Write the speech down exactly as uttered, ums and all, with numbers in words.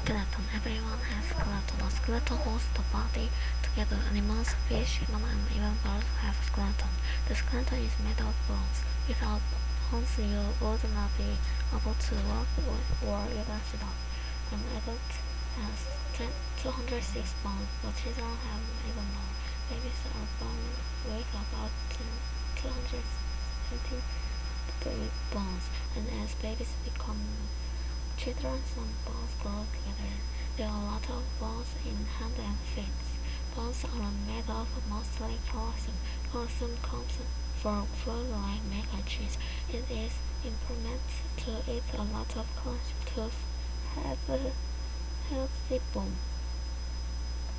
Skeleton. Everyone has skeleton. A skeleton holds the body together. Animals, fish, human, and even birds have a skeleton. The skeleton is made of bones. Without bones, you would not be able to walk or even sit up. An adult has two hundred six bones, but children have even more. Babies are born with about two hundred seventy bones, and as babies become children, some bones grow together. There are a lot of bones in hand and feet. Bones are made of mostly calcium. Calcium comes from food like milk and cheese. It is important to eat a lot of calcium to have a healthy bone.